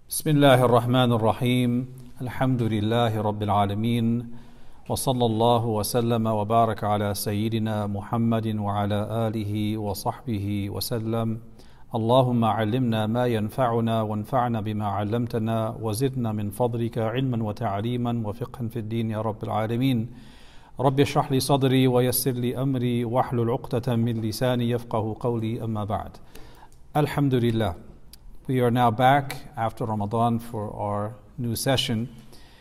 بسم الله الرحمن الرحيم الحمد لله رب العالمين وصلى الله وسلم وبارك على سيدنا محمد وعلى آله وصحبه وسلم اللهم علمنا ما ينفعنا وانفعنا بما علمتنا وزدنا من فضلك علما وتعليما وفقها في الدين يا رب العالمين رب اشرح لي صدري ويسر لي أمري واحلل عقدة من لساني يفقه قولي أما بعد. Alhamdulillah. We are now back after Ramadan for our new session,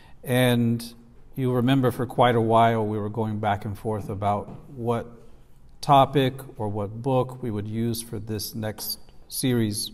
and you remember for quite a while we were going back and forth about what topic or what book we would use for this next series.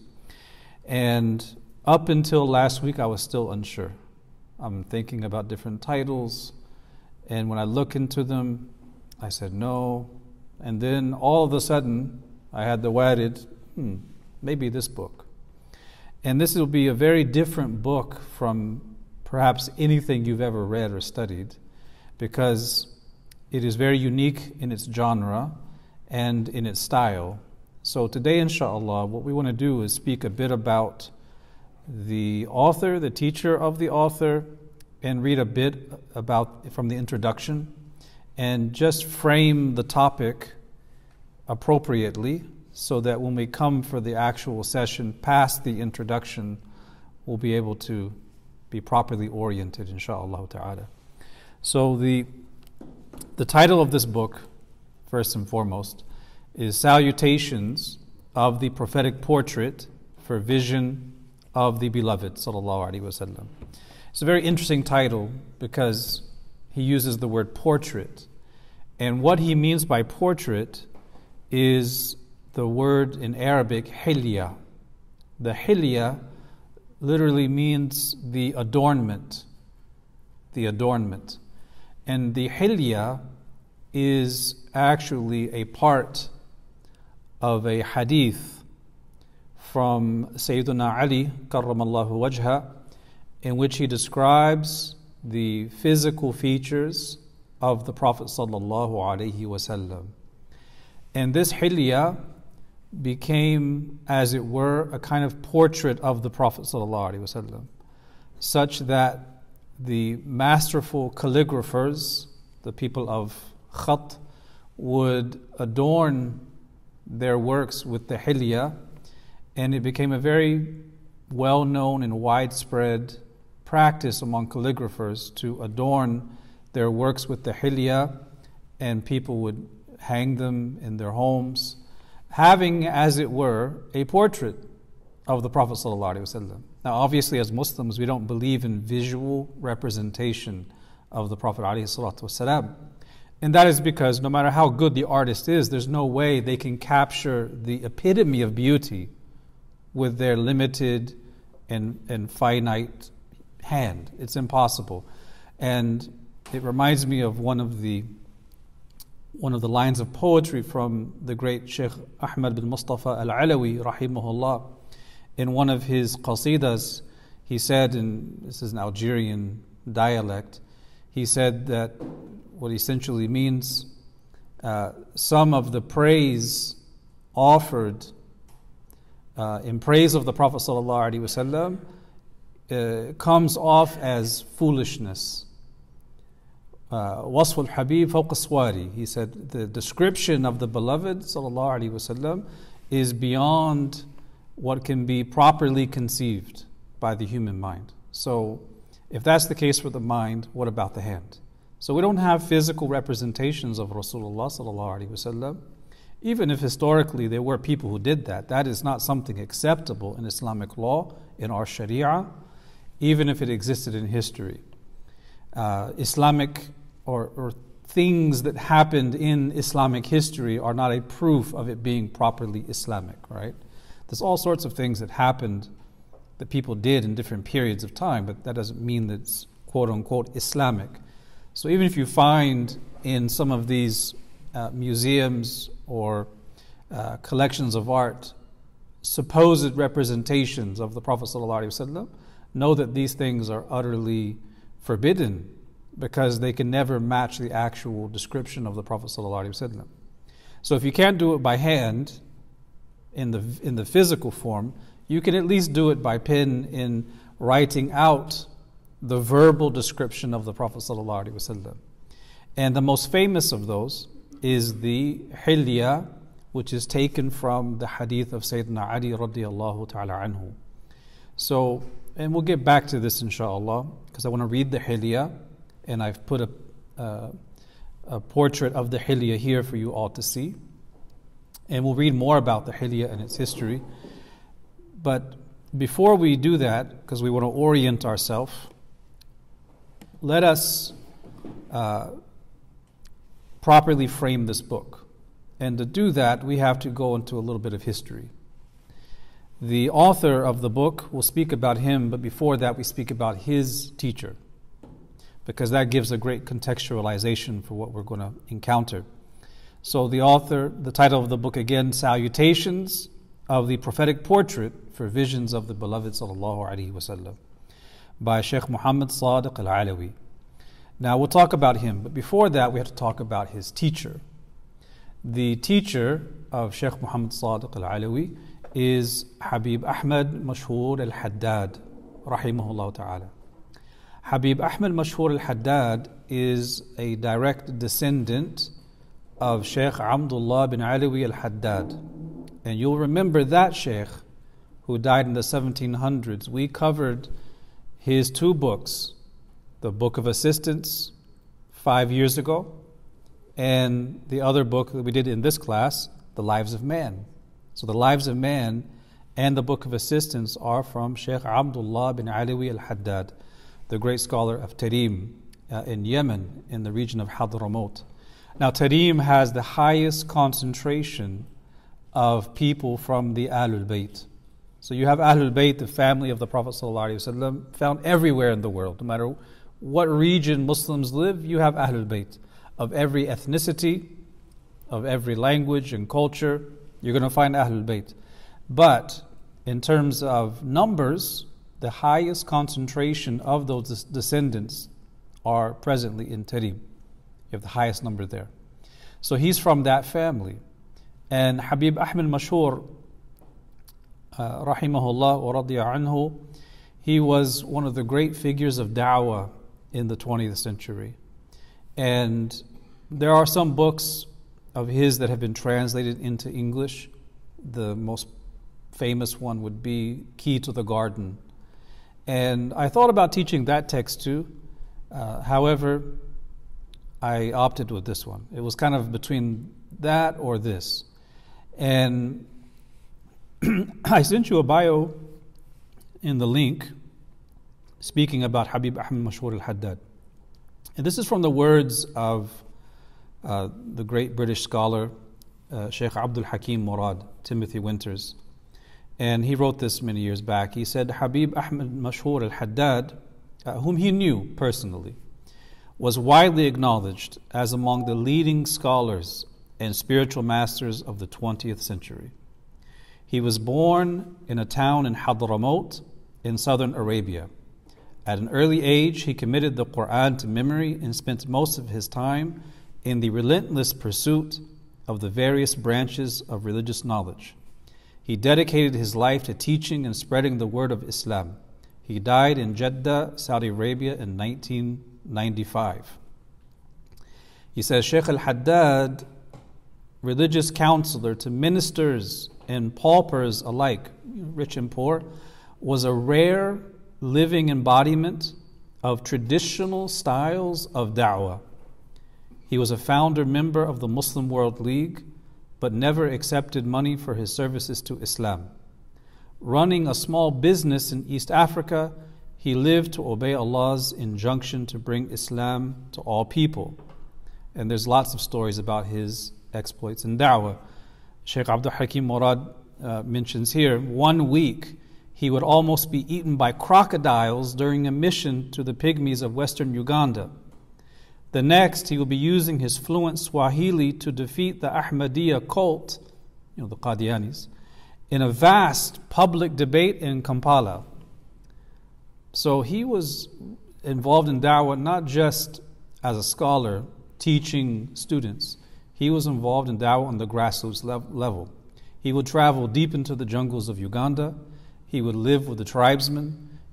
And up until last week I was still unsure. I'm thinking about different titles, and when I look into them I said no, and then all of a sudden I had the warid, maybe this book. And this will be a very different book from perhaps anything you've ever read or studied, because it is very unique in its genre and in its style. So today, inshallah, what we want to do is speak a bit about the author, the teacher of the author, and read a bit about from the introduction, and just frame the topic appropriately, so that when we come for the actual session past the introduction, we'll be able to be properly oriented, inshaAllah ta'ala. So the title of this book, first and foremost, is Salutations of the Prophetic Portrait for Vision of the Beloved, sallallahu alaihi wasallam. It's a very interesting title because he uses the word portrait. And what he means by portrait is the word in Arabic, hilya. The hilya literally means the adornment. The adornment. And the hilya is actually a part of a hadith from Sayyidina Ali, karramallahu wajha, in which he describes the physical features of the Prophet sallallahu alaihi wasallam. And this hilya became, as it were, a kind of portrait of the Prophet ﷺ, such that the masterful calligraphers, the people of Khat, would adorn their works with the hilya, and it became a very well-known and widespread practice among calligraphers to adorn their works with the hilya, and people would hang them in their homes, having, as it were, a portrait of the Prophet ﷺ. Now, obviously, as Muslims, we don't believe in visual representation of the Prophet ﷺ. And that is because no matter how good the artist is, there's no way they can capture the epitome of beauty with their limited and finite hand. It's impossible. And it reminds me of one of the lines of poetry from the great Sheikh Ahmad bin Mustafa al-Alawi, rahimahullah. In one of his qasidas, he said, and this is an Algerian dialect, he said that what essentially means, some of the praise offered in praise of the Prophet ﷺ comes off as foolishness. Wasf al-Habib fawq as-Swari. He said the description of the Beloved sallallahu alaihi wasallam is beyond what can be properly conceived by the human mind. So if that's the case for the mind, what about the hand? So we don't have physical representations of Rasulullah sallallahu alaihi wasallam. Even if historically there were people who did that, that is not something acceptable in Islamic law, in our Sharia, even if it existed in history. Islamic or things that happened in Islamic history are not a proof of it being properly Islamic, right? There's all sorts of things that happened that people did in different periods of time, but that doesn't mean that it's quote-unquote Islamic. So even if you find in some of these museums or collections of art supposed representations of the Prophet ﷺ, know that these things are utterly forbidden, because they can never match the actual description of the Prophet ﷺ. So if you can't do it by hand in the physical form, you can at least do it by pen in writing out the verbal description of the Prophet ﷺ. And the most famous of those is the Hilya, which is taken from the hadith of Sayyidina Ali radiallahu ta'ala anhu. So, and we'll get back to this inshallah, because I want to read the Hilya, and I've put a portrait of the Hilya here for you all to see. And we'll read more about the Hilya and its history. But before we do that, because we want to orient ourselves, let us properly frame this book. And to do that, we have to go into a little bit of history. The author of the book, will speak about him, but before that we speak about his teacher, because that gives a great contextualization for what we're going to encounter. So the author, the title of the book again, Salutations of the Prophetic Portrait for Visions of the Beloved Sallallahu Alaihi Wasallam, by Sheikh Muhammad Sadiq Al-Alawi. Now we'll talk about him, but before that we have to talk about his teacher. The teacher of Sheikh Muhammad Sadiq Al-Alawi is Habib Ahmad Mashhur Al-Haddad, rahimahullah ta'ala. Habib Ahmad Mashhur Al-Haddad is a direct descendant of Sheikh Abdullah bin Alawi Al-Haddad. And you'll remember that Sheikh, who died in the 1700s. We covered his two books, the Book of Assistance 5 years ago, and the other book that we did in this class, The Lives of Man. So the Lives of Man and the Book of Assistance are from Sheikh Abdullah bin Alawi Al-Haddad, the great scholar of Tarim in Yemen, in the region of Hadramaut. Now Tarim has the highest concentration of people from the Ahlul Bayt. So you have Ahlul Bayt, the family of the Prophet ﷺ, found everywhere in the world. No matter what region Muslims live, you have Ahlul Bayt. Of every ethnicity, of every language and culture, you're going to find Ahlul Bayt. But in terms of numbers, the highest concentration of those descendants are presently in Tarim. You have the highest number there. So he's from that family. And Habib Ahmad Mashhur, rahimahullah wa radiya anhu, he was one of the great figures of da'wah in the 20th century. And there are some books of his that have been translated into English. The most famous one would be Key to the Garden. And I thought about teaching that text too. However, I opted with this one. It was kind of between that or this. And I sent you a bio in the link speaking about Habib Ahmad Mashhur Al-Haddad. And this is from the words of the great British scholar Sheikh Abdul Hakim Murad, Timothy Winters. And he wrote this many years back. He said, Habib Ahmad Mashhur Al-Haddad, whom he knew personally, was widely acknowledged as among the leading scholars and spiritual masters of the 20th century. He was born in a town in Hadramaut in southern Arabia. At an early age, he committed the Quran to memory and spent most of his time in the relentless pursuit of the various branches of religious knowledge. He dedicated his life to teaching and spreading the word of Islam. He died in Jeddah, Saudi Arabia in 1995. He says, Sheikh Al-Haddad, religious counselor to ministers and paupers alike, rich and poor, was a rare living embodiment of traditional styles of da'wah. He was a founder member of the Muslim World League, but never accepted money for his services to Islam. Running a small business in East Africa, he lived to obey Allah's injunction to bring Islam to all people. And there's lots of stories about his exploits in da'wah. Sheikh Abdul Hakim Murad mentions here, 1 week he would almost be eaten by crocodiles during a mission to the pygmies of western Uganda. The next, he will be using his fluent Swahili to defeat the Ahmadiyya cult, the Qadianis, in a vast public debate in Kampala. So he was involved in da'wah not just as a scholar teaching students. He was involved in da'wah on the grassroots level. He would travel deep into the jungles of Uganda. He would live with the tribesmen.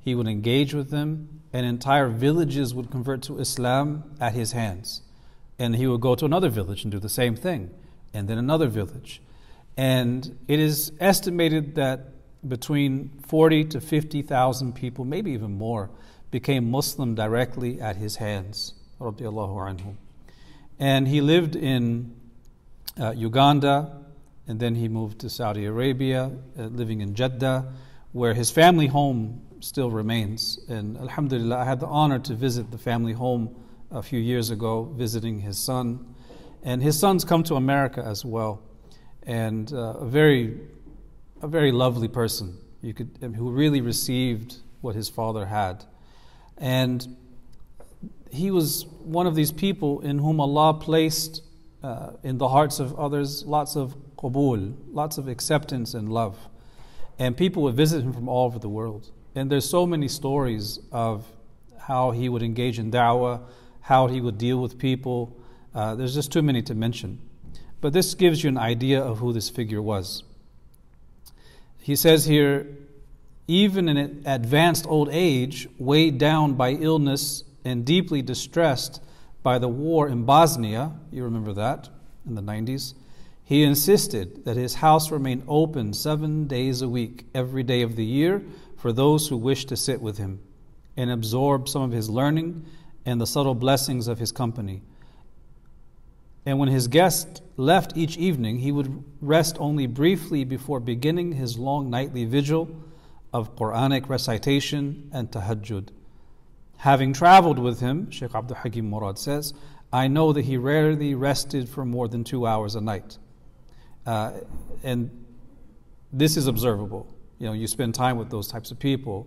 He would engage with them, and entire villages would convert to Islam at his hands. And he would go to another village and do the same thing, and then another village. And it is estimated that between 40 to 50,000 people, maybe even more, became Muslim directly at his hands. Radiallahu anhu. And he lived in Uganda, and then he moved to Saudi Arabia, living in Jeddah, where his family home still remains. And alhamdulillah, I had the honor to visit the family home a few years ago, visiting his son. And his son's come to America as well. And a very lovely person who really received what his father had. And he was one of these people in whom Allah placed in the hearts of others lots of qabul, lots of acceptance and love. And people would visit him from all over the world. And there's so many stories of how he would engage in da'wah, how he would deal with people. There's just too many to mention. But this gives you an idea of who this figure was. He says here, even in advanced old age, weighed down by illness and deeply distressed by the war in Bosnia, you remember that, in the 90s, he insisted that his house remain open 7 days a week, every day of the year, for those who wished to sit with him and absorb some of his learning and the subtle blessings of his company. And when his guest left each evening, he would rest only briefly before beginning his long nightly vigil of Quranic recitation and tahajjud. Having traveled with him, Sheikh Abdul Hakim Murad says, I know that he rarely rested for more than 2 hours a night. And this is observable. You spend time with those types of people.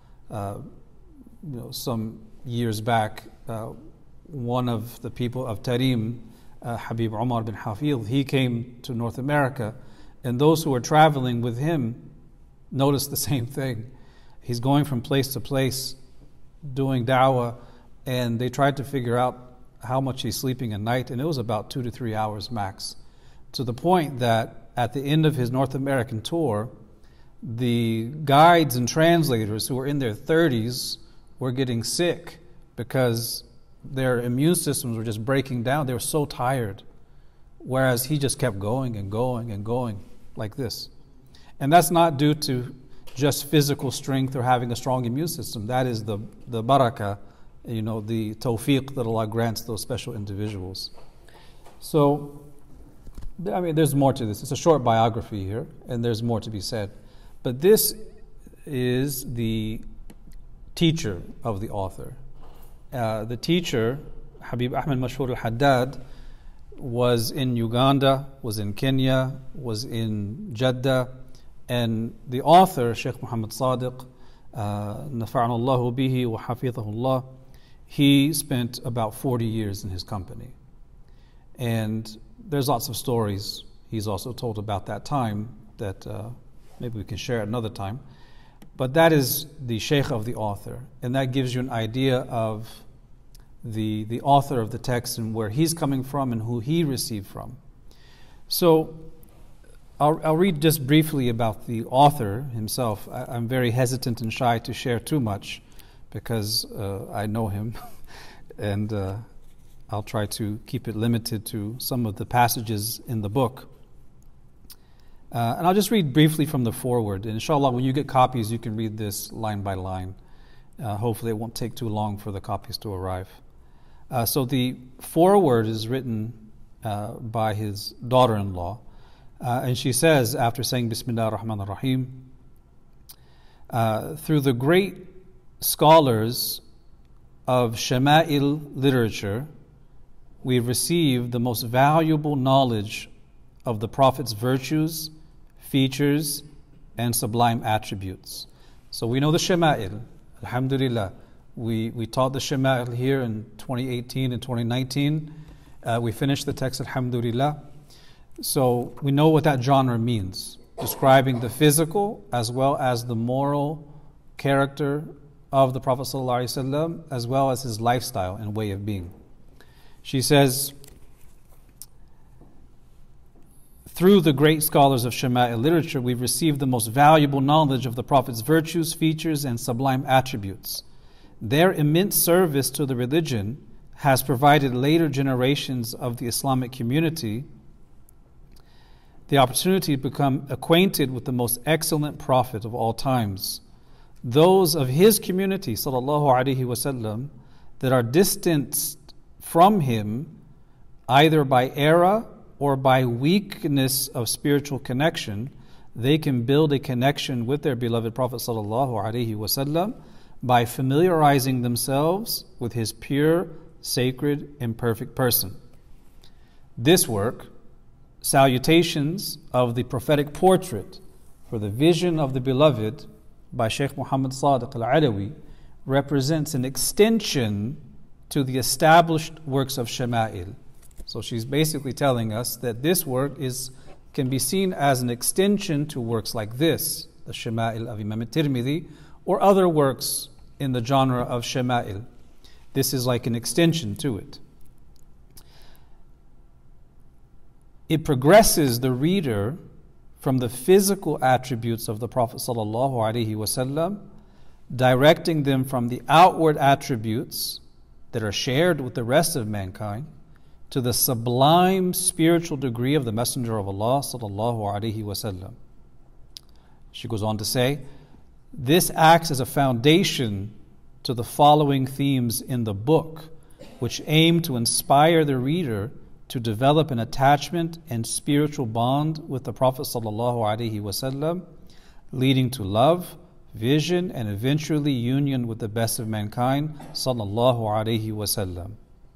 Some years back, one of the people of Tarim, Habib Umar bin Hafid, he came to North America, and those who were traveling with him noticed the same thing. He's going from place to place doing da'wah, and they tried to figure out how much he's sleeping at night, and it was about 2 to 3 hours max, to the point that at the end of his North American tour, the guides and translators who were in their 30s were getting sick because their immune systems were just breaking down. They were so tired, whereas he just kept going and going and going like this. And that's not due to just physical strength or having a strong immune system. That is the barakah, the tawfiq that Allah grants those special individuals. So, there's more to this. It's a short biography here, and there's more to be said. But this is the teacher of the author. The teacher, Habib Ahmed Mashhur al-Haddad, was in Uganda, was in Kenya, was in Jeddah, and the author, Sheikh Muhammad Sadiq, nafa'ana Allahu bihi wa hafidhahullah, he spent about 40 years in his company. And there's lots of stories he's also told about that time that maybe we can share at another time. But that is the sheikh of the author, and that gives you an idea of the author of the text and where he's coming from and who he received from. So I'll read just briefly about the author himself. I'm very hesitant and shy to share too much because I know him, and I'll try to keep it limited to some of the passages in the book. And I'll just read briefly from the foreword. And inshallah, when you get copies, you can read this line by line. Hopefully it won't take too long for the copies to arrive. So the foreword is written by his daughter-in-law. And she says, after saying Bismillah ar-Rahman ar-Rahim, through the great scholars of Shama'il literature, we've received the most valuable knowledge of the Prophet's virtues, features, and sublime attributes. So we know the Shama'il, alhamdulillah. We taught the Shama'il here in 2018 and 2019. We finished the text, alhamdulillah. So we know what that genre means, describing the physical as well as the moral character of the Prophet ﷺ, as well as his lifestyle and way of being. She says, Through the great scholars of Shama'il literature, we've received the most valuable knowledge of the Prophet's virtues, features, and sublime attributes. Their immense service to the religion has provided later generations of the Islamic community the opportunity to become acquainted with the most excellent Prophet of all times. Those of his community, sallallahu alaihi wasallam, that are distanced from him either by era or by weakness of spiritual connection, they can build a connection with their beloved Prophet sallallahu alaihi wasallam by familiarizing themselves with his pure, sacred, and perfect person. This work, Salutations of the Prophetic Portrait for the Vision of the Beloved by Sheikh Muhammad Sadiq al-Alawi, represents an extension to the established works of Shama'il. So she's basically telling us that this work can be seen as an extension to works like this, the Shama'il of Imam al-Tirmidhi, or other works in the genre of Shama'il. This is like an extension to it. It progresses the reader from the physical attributes of the Prophet ﷺ, directing them from the outward attributes that are shared with the rest of mankind to the sublime spiritual degree of the Messenger of Allah ﷺ. She goes on to say, this acts as a foundation to the following themes in the book, which aim to inspire the reader to develop an attachment and spiritual bond with the Prophet ﷺ, leading to love, vision, and eventually union with the best of mankind, sallallahu alaihi wasallam.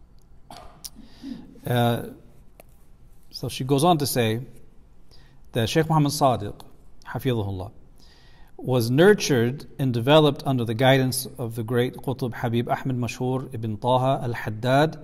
So she goes on to say that Sheikh Muhammad Sadiq, hafidhahullah, was nurtured and developed under the guidance of the great Qutb Habib Ahmed Mashhur ibn Taha al-Haddad,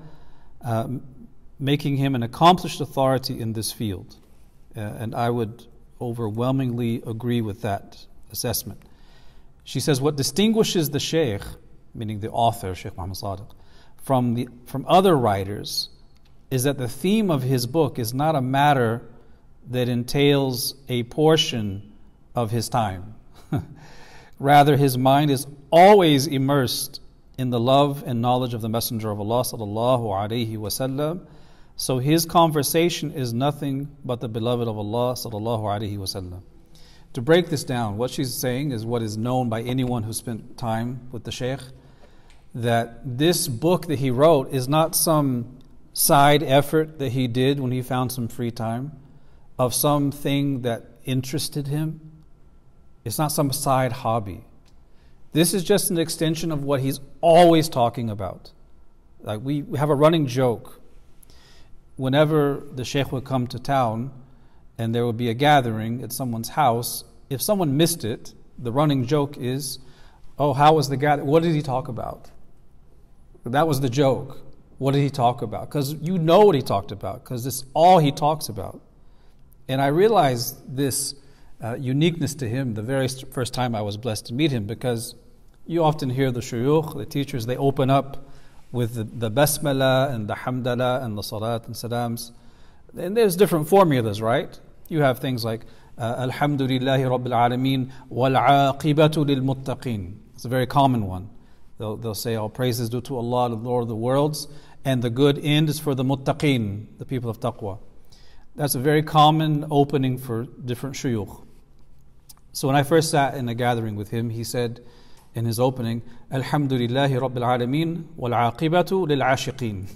making him an accomplished authority in this field. And I would overwhelmingly agree with that assessment. She says what distinguishes the Shaykh, meaning the author, Shaykh Muhammad Sadiq, from other writers is that the theme of his book is not a matter that entails a portion of his time. Rather, his mind is always immersed in the love and knowledge of the Messenger of Allah sallallahu alaihi wasallam. So his conversation is nothing but the beloved of Allah sallallahu alaihi wasallam. To break this down, what she's saying is what is known by anyone who spent time with the Shaykh, that this book that he wrote is not some side effort that he did when he found some free time of something that interested him. It's not some side hobby. This is just an extension of what he's always talking about. Like we have a running joke. Whenever the Shaykh would come to town and there would be a gathering at someone's house, if someone missed it, the running joke is, oh, how was the gathering? What did he talk about? That was the joke. What did he talk about? Because you know what he talked about, because it's all he talks about. And I realized this uniqueness to him the very first time I was blessed to meet him, because you often hear the shuyukh, the teachers, they open up with the basmala and the hamdala and the salat and salams. And there's different formulas, right? You have things like Alhamdulillahi Rabbil Alameen wal aqibatu lil muttaqeen. It's a very common one. They'll say all praises due to Allah, the Lord of the worlds, and the good end is for the muttaqeen, the people of taqwa. That's a very common opening for different shuyukh. So when I first sat in a gathering with him, he said in his opening, Alhamdulillahi Rabbil Alameen wal aqibatu lil ashiqeen.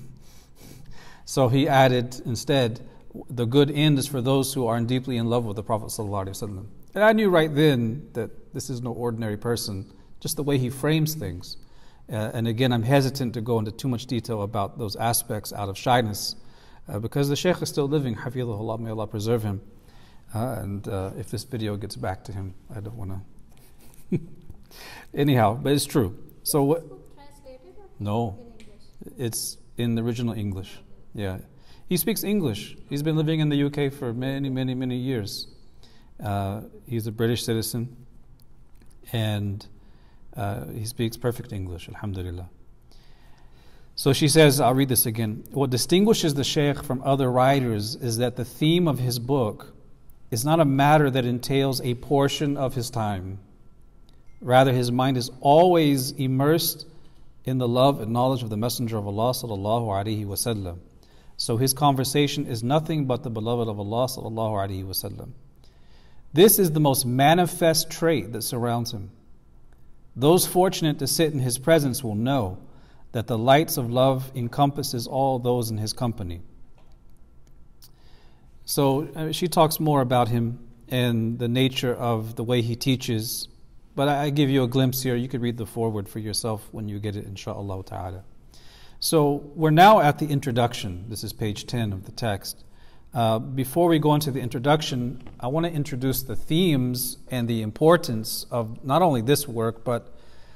So he added instead, the good end is for those who are deeply in love with the Prophet ﷺ. And I knew right then that this is no ordinary person, just the way he frames things. And again, I'm hesitant to go into too much detail about those aspects out of shyness, because the Shaykh is still living, hafidhahullah, may Allah preserve him. And if this video gets back to him, I don't want to. Anyhow, but it's true. So what? Translated or No, in English? it's in the original English. Yeah, he speaks English. He's been living in the UK for many, many, many years. He's a British citizen, and he speaks perfect English, alhamdulillah. So she says, I'll read this again. What distinguishes the Shaykh from other writers is that the theme of his book is not a matter that entails a portion of his time. Rather, his mind is always immersed in the love and knowledge of the Messenger of Allah sallallahu alaihi wasallam. So his conversation is nothing but the beloved of Allah sallallahu alaihi wasallam. This is the most manifest trait that surrounds him. Those fortunate to sit in his presence will know that the lights of love encompasses all those in his company. So she talks more about him and the nature of the way he teaches, but I give you a glimpse here. You could read the foreword for yourself when you get it, inshaAllah ta'ala. So we're now at the introduction. This is page 10 of the text. Before we go into the introduction, I want to introduce the themes and the importance of not only this work, but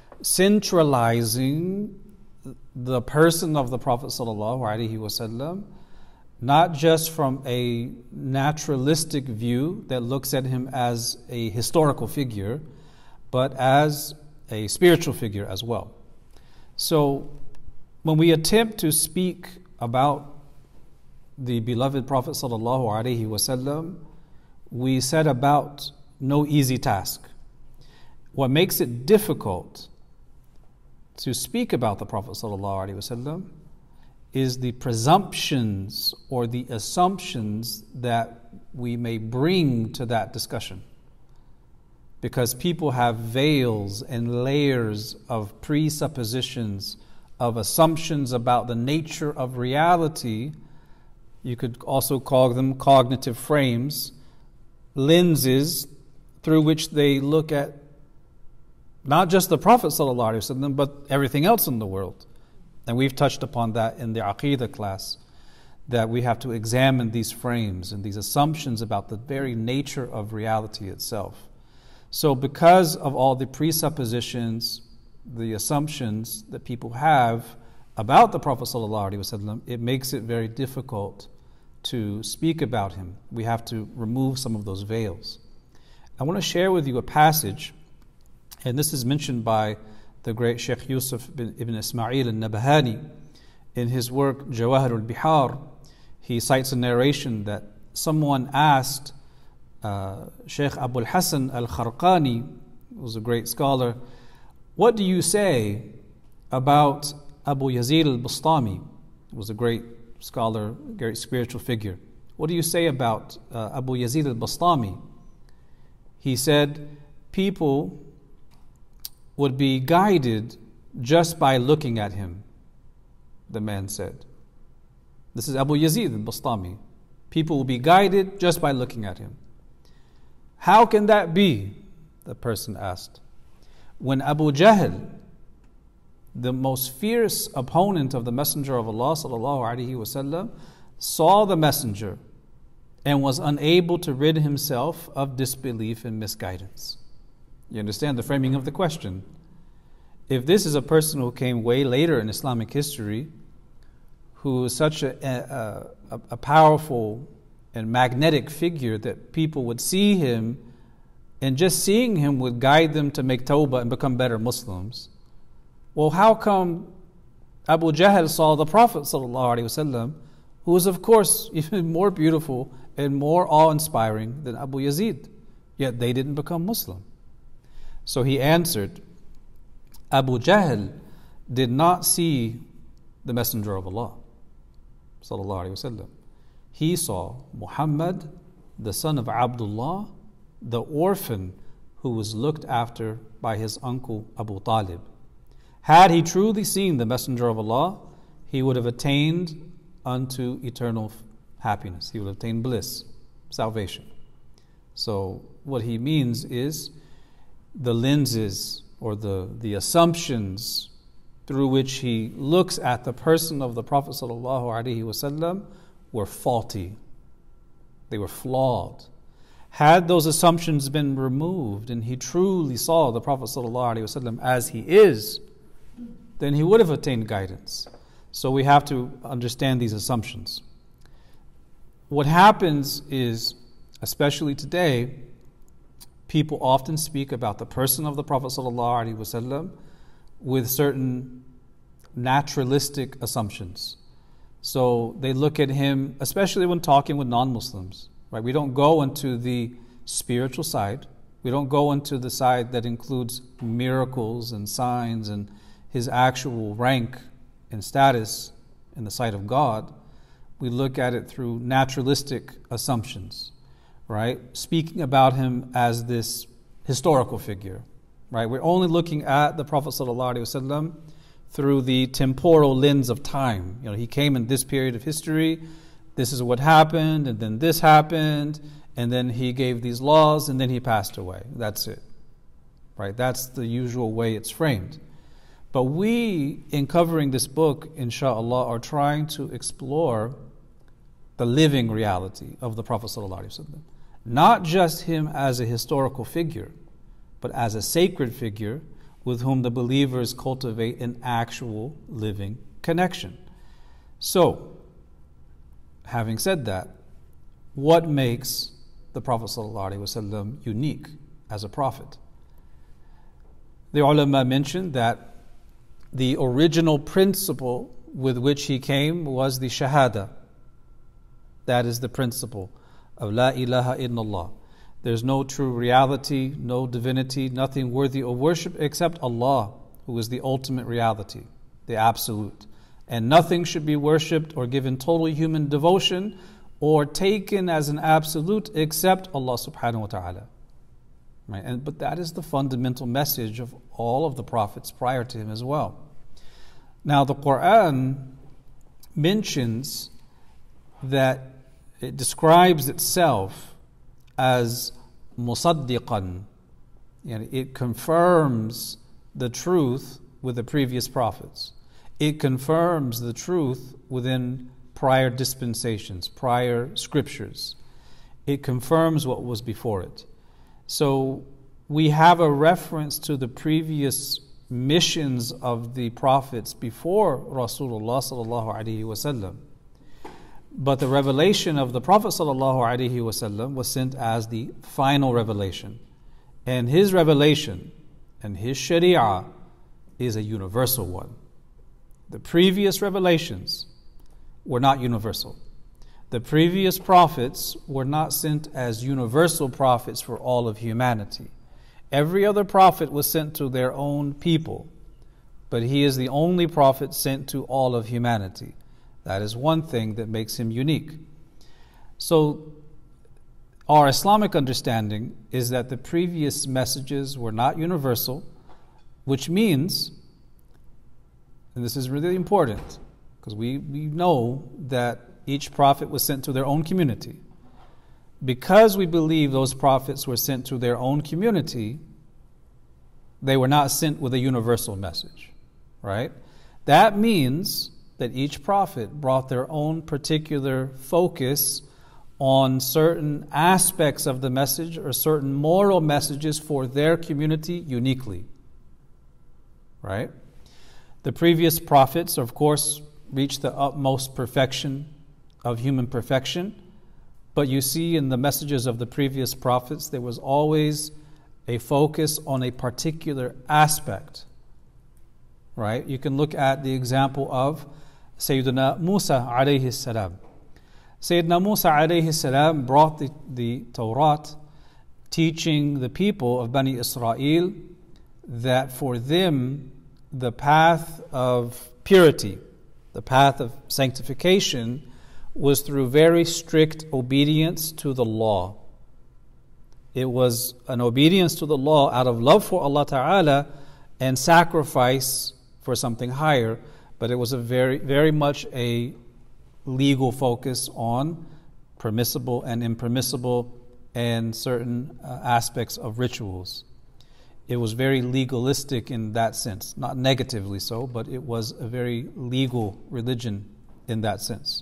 centralizing the person of the Prophet sallallahu alaihi wasallam, not just from a naturalistic view that looks at him as a historical figure, but as a spiritual figure as well. So when we attempt to speak about the beloved Prophet sallallahu alaihi wasallam, we set about no easy task. What makes it difficult to speak about the Prophet sallallahu alaihi wasallam is the presumptions or the assumptions that we may bring to that discussion. Because people have veils and layers of presuppositions, of assumptions about the nature of reality. You could also call them cognitive frames, lenses through which they look at not just the Prophet ﷺ, but everything else in the world. And we've touched upon that in the Aqeedah class, that we have to examine these frames and these assumptions about the very nature of reality itself. So because of all the presuppositions, the assumptions that people have about the Prophet ﷺ, it makes it very difficult to speak about him. We have to remove some of those veils. I want to share with you a passage, and this is mentioned by the great Sheikh Yusuf ibn Ismail al-Nabahani in his work Jawahir al-Bihar. He cites a narration that someone asked Sheikh Abu al-Hasan al-Kharqani, who was a great scholar, what do you say about Abu Yazid al-Bastami? He was a great scholar, great spiritual figure. What do you say about Abu Yazid al-Bastami? He said, people would be guided just by looking at him, the man said. This is Abu Yazid al-Bastami. People will be guided just by looking at him. How can that be? The person asked. When Abu Jahl, the most fierce opponent of the Messenger of Allah sallallahu alaihi wasallam, saw the Messenger and was unable to rid himself of disbelief and misguidance. You understand the framing of the question? If this is a person who came way later in Islamic history, who is such a powerful and magnetic figure that people would see him, and just seeing him would guide them to make tawbah and become better Muslims. Well, how come Abu Jahl saw the Prophet ﷺ, who was of course even more beautiful and more awe-inspiring than Abu Yazid, yet they didn't become Muslim? So he answered, Abu Jahl did not see the Messenger of Allah ﷺ. He saw Muhammad, the son of Abdullah, the orphan who was looked after by his uncle Abu Talib. Had he truly seen the Messenger of Allah, he would have attained unto eternal happiness. He would have attained bliss, salvation. So what he means is the lenses or the assumptions through which he looks at the person of the Prophet ﷺ were faulty. They were flawed. Had those assumptions been removed and he truly saw the Prophet ﷺ as he is, then he would have attained guidance. So we have to understand these assumptions. What happens is, especially today, people often speak about the person of the Prophet ﷺ with certain naturalistic assumptions. So they look at him, especially when talking with non-Muslims, right? We don't go into the spiritual side. We don't go into the side that includes miracles and signs and his actual rank and status in the sight of God. We look at it through naturalistic assumptions, right? Speaking about him as this historical figure, right? We're only looking at the Prophet ﷺ through the temporal lens of time. You know, he came in this period of history, this is what happened, and then this happened, and then he gave these laws, and then he passed away. That's it, right? That's the usual way it's framed. But we, in covering this book, inshallah, are trying to explore the living reality of the Prophet ﷺ. Not just him as a historical figure, but as a sacred figure with whom the believers cultivate an actual living connection. So, having said that, what makes the Prophet ﷺ unique as a prophet? The ulama mentioned that the original principle with which he came was the shahada. That is the principle of La ilaha illallah. There's no true reality, no divinity, nothing worthy of worship except Allah, who is the ultimate reality, the absolute. And nothing should be worshipped or given total human devotion or taken as an absolute except Allah subhanahu wa ta'ala. Right? But that is the fundamental message of all of the prophets prior to him as well. Now the Quran mentions that it describes itself as musaddiqan. It confirms the truth with the previous prophets. It confirms the truth within prior dispensations, prior scriptures. It confirms what was before it. So we have a reference to the previous missions of the prophets before Rasulullah sallallahu alaihi wasallam. But the revelation of the Prophet ﷺ was sent as the final revelation. And his revelation and his sharia is a universal one. The previous revelations were not universal. The previous prophets were not sent as universal prophets for all of humanity. Every other prophet was sent to their own people, but he is the only prophet sent to all of humanity. That is one thing that makes him unique. So, our Islamic understanding is that the previous messages were not universal, which means, and this is really important, because we know that each prophet was sent to their own community. Because we believe those prophets were sent to their own community, they were not sent with a universal message, right? That means that each prophet brought their own particular focus on certain aspects of the message or certain moral messages for their community uniquely, right? The previous prophets, of course, reached the utmost perfection of human perfection, but you see in the messages of the previous prophets, there was always a focus on a particular aspect, right? You can look at the example of Sayyidina Musa alayhi salam. Sayyidina Musa alayhi salam brought the Torah, teaching the people of Bani Israel that for them the path of purity, the path of sanctification was through very strict obedience to the law. It was an obedience to the law out of love for Allah Ta'ala and sacrifice for something higher, but it was a very much a legal focus on permissible and impermissible and certain aspects of rituals. It was very legalistic in that sense, not negatively so, but it was a very legal religion in that sense.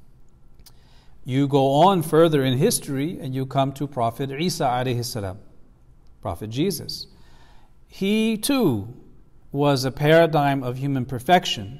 You go on further in history and you come to Prophet Isa alayhi salam, Prophet Jesus. He too was a paradigm of human perfection,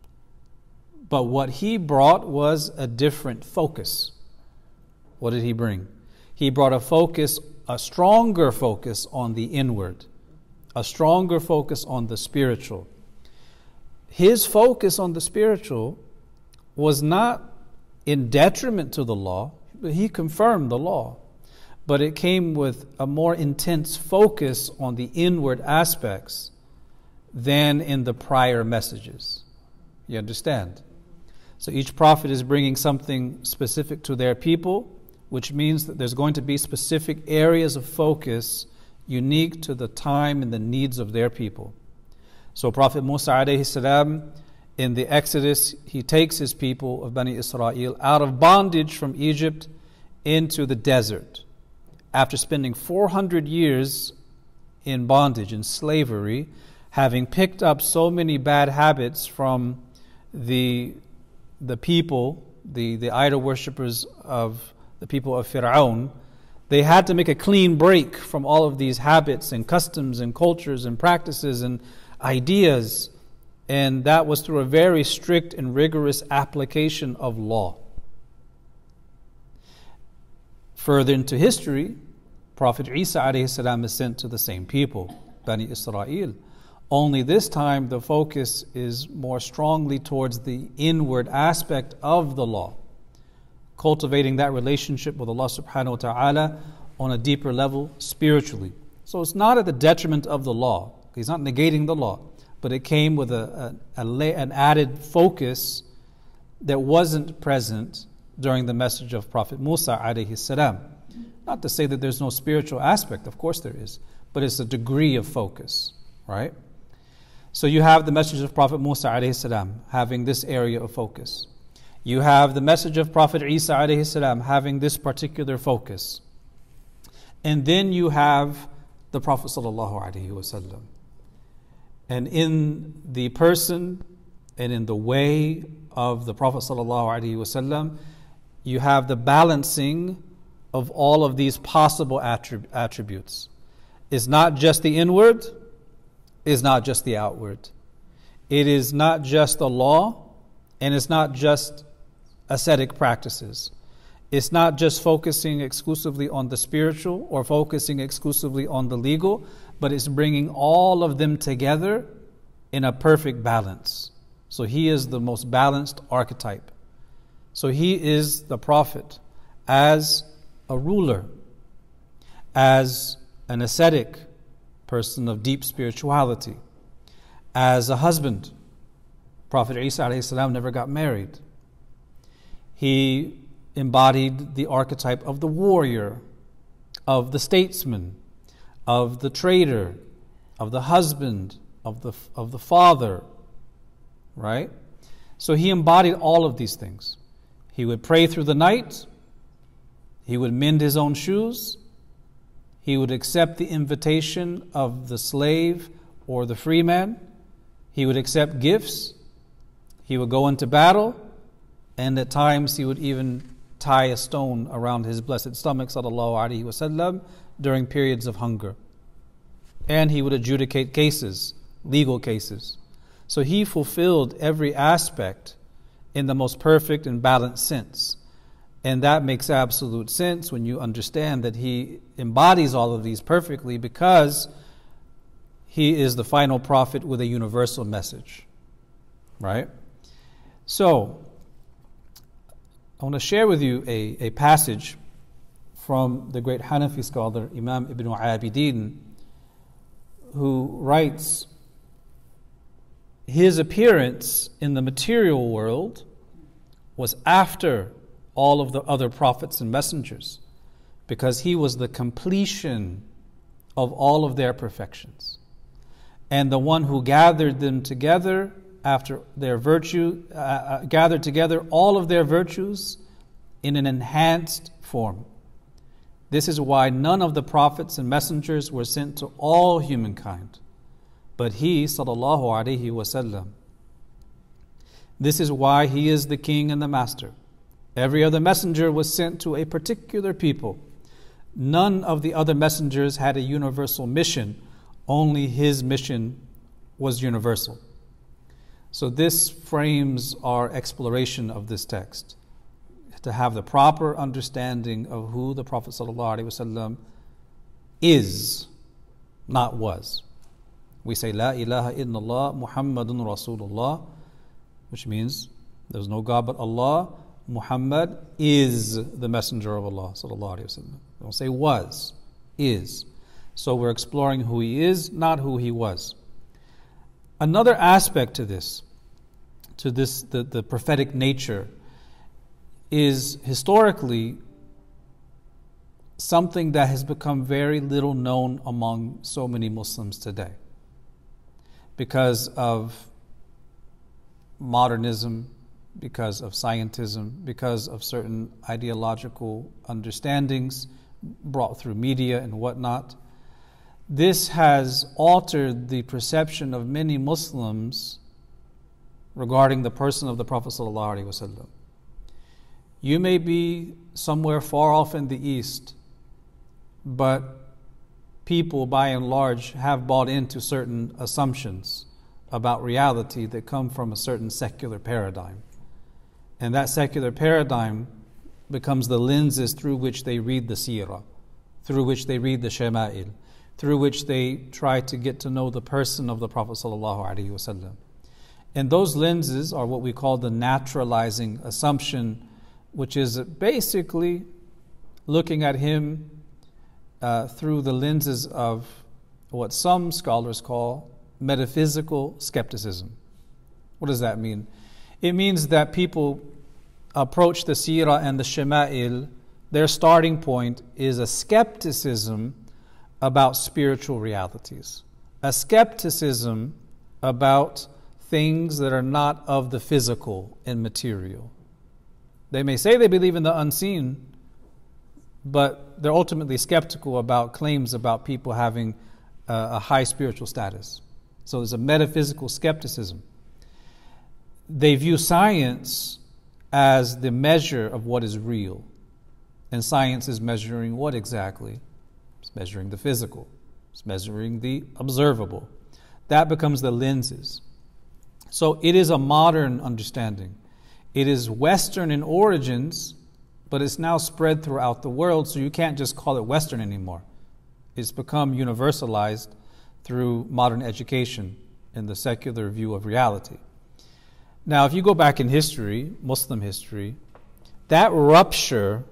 but what he brought was a different focus. What did he bring? He brought a stronger focus on the inward, a stronger focus on the spiritual. his focus on the spiritual was not in detriment to the law. He confirmed the law, but it came with a more intense focus on the inward aspects than in the prior messages. You understand? So each prophet is bringing something specific to their people, which means that there's going to be specific areas of focus unique to the time and the needs of their people. So Prophet Musa alayhi salam, in the Exodus, he takes his people of Bani Israel out of bondage from Egypt into the desert. After spending 400 years in bondage, in slavery, having picked up so many bad habits from the people, the idol worshippers of the people of Fir'aun, they had to make a clean break from all of these habits and customs and cultures and practices and ideas. And that was through a very strict and rigorous application of law. Further into history, Prophet Isa alayhi salam is sent to the same people, Bani Israel. Only this time the focus is more strongly towards the inward aspect of the law, cultivating that relationship with Allah subhanahu wa ta'ala on a deeper level spiritually. So it's not at the detriment of the law. He's not negating the law, but it came with an added focus that wasn't present during the message of Prophet Musa alayhi salam. Not to say that there's no spiritual aspect, of course there is, but it's a degree of focus, right? So you have the message of Prophet Musa alayhi salam having this area of focus. You have the message of Prophet Isa alayhi salam having this particular focus. And then you have the Prophet sallallahu alaihi wasallam. And in the person and in the way of the Prophet sallallahu alaihi wasallam, you have the balancing of all of these possible attributes. It's not just the inward, it's not just the outward. It is not just the law, and it's not just ascetic practices. It's not just focusing exclusively on the spiritual or focusing exclusively on the legal, but it's bringing all of them together in a perfect balance. So he is the most balanced archetype. So he is the prophet as a ruler, as an ascetic person of deep spirituality, as a husband. Prophet Isa alayhi salam never got married. He embodied the archetype of the warrior, of the statesman, of the trader, of the husband, of the father, right? So he embodied all of these things. He would pray through the night. He would mend his own shoes. He would accept the invitation of the slave or the free man. He would accept gifts. He would go into battle. And at times he would even tie a stone around his blessed stomach, sallallahu alaihi wasallam, during periods of hunger. And he would adjudicate cases, legal cases. So he fulfilled every aspect in the most perfect and balanced sense. And that makes absolute sense when you understand that he embodies all of these perfectly, because he is the final prophet with a universal message, right? So I want to share with you a passage from the great Hanafi scholar Imam Ibn Abidin, who writes, his appearance in the material world was after all of the other prophets and messengers, because he was the completion of all of their perfections, and the one who gathered them together after their virtue, gathered together all of their virtues in an enhanced form. This is why none of the prophets and messengers were sent to all humankind, but he, sallallahu alaihi wasallam. This is why he is the king and the master. Every other messenger was sent to a particular people. None of the other messengers had a universal mission. Only his mission was universal. So this frames our exploration of this text, to have the proper understanding of who the Prophet ﷺ is, not was. We say La ilaha illallah Muhammadun Rasulullah, which means there's no God but Allah. Muhammad is the messenger of Allah sallallahu alaihi wasallam. Don't say was, is. So we're exploring who he is, not who he was. Another aspect to this, the prophetic nature, is historically something that has become very little known among so many Muslims today because of modernism, because of scientism, because of certain ideological understandings brought through media and whatnot. This has altered the perception of many Muslims regarding the person of the Prophet ﷺ. You may be somewhere far off in the East, but people by and large have bought into certain assumptions about reality that come from a certain secular paradigm. And that secular paradigm becomes the lenses through which they read the seerah, through which they read the shama'il, through which they try to get to know the person of the Prophet ﷺ. And those lenses are what we call the naturalizing assumption, which is basically looking at him through the lenses of what some scholars call metaphysical skepticism. What does that mean? It means that people approach the seerah and the shama'il, their starting point is a skepticism about spiritual realities, a skepticism about things that are not of the physical and material. They may say they believe in the unseen, but they're ultimately skeptical about claims about people having a high spiritual status. So there's a metaphysical skepticism. They view science as the measure of what is real. And science is measuring what exactly? It's measuring the physical. It's measuring the observable. That becomes the lenses. So it is a modern understanding. It is Western in origins, but it's now spread throughout the world, so you can't just call it Western anymore. It's become universalized through modern education and the secular view of reality. Now, if you go back in history, Muslim history, that rupture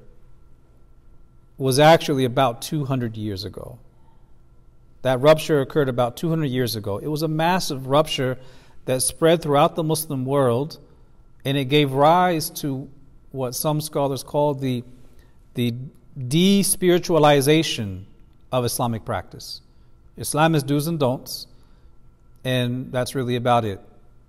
was actually about 200 years ago. That rupture occurred about 200 years ago. It was a massive rupture that spread throughout the Muslim world, and it gave rise to what some scholars call the de-spiritualization of Islamic practice. Islam is do's and don'ts, and that's really about it.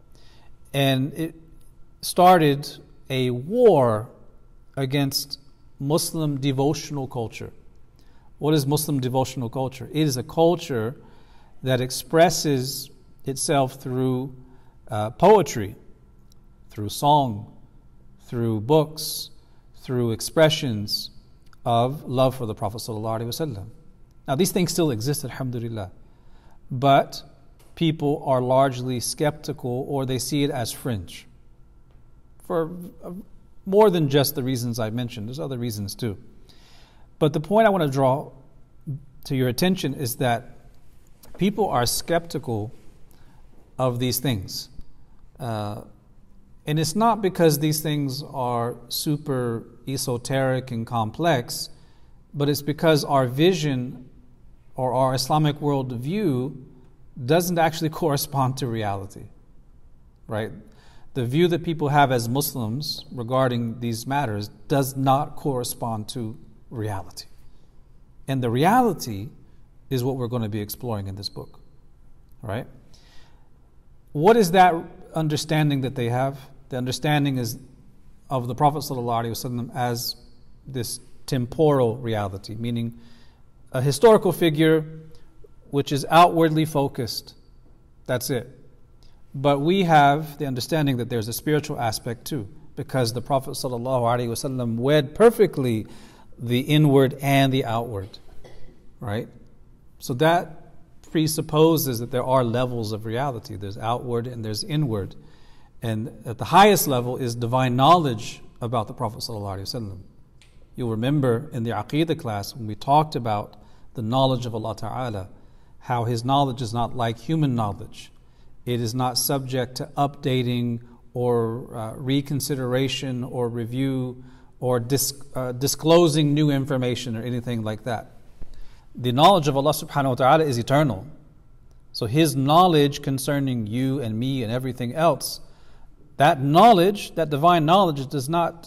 And it started a war against Muslim devotional culture. What is Muslim devotional culture? It is a culture that expresses itself through poetry, through song, through books, through expressions of love for the Prophet ﷺ. Now, these things still exist, alhamdulillah, but people are largely skeptical, or they see it as fringe for more than just the reasons I mentioned. There's other reasons too. But the point I want to draw to your attention is that people are skeptical of these things. And it's not because these things are super esoteric and complex, but it's because our vision or our Islamic worldview doesn't actually correspond to reality, right? The view that people have as Muslims regarding these matters does not correspond to reality. And the reality is what we're going to be exploring in this book, right? What is that understanding that they have? The understanding is of the Prophet ﷺ as this temporal reality, meaning a historical figure which is outwardly focused. That's it. But we have the understanding that there's a spiritual aspect too, because the Prophet ﷺ wed perfectly the inward and the outward, right? So that presupposes that there are levels of reality. There's outward and there's inward. And at the highest level is divine knowledge about the Prophet ﷺ. You'll remember in the Aqeedah class when we talked about the knowledge of Allah Ta'ala, how his knowledge is not like human knowledge. It is not subject to updating or reconsideration or review or disclosing new information or anything like that. The knowledge of Allah subhanahu wa ta'ala is eternal. So his knowledge concerning you and me and everything else, that knowledge, that divine knowledge, does not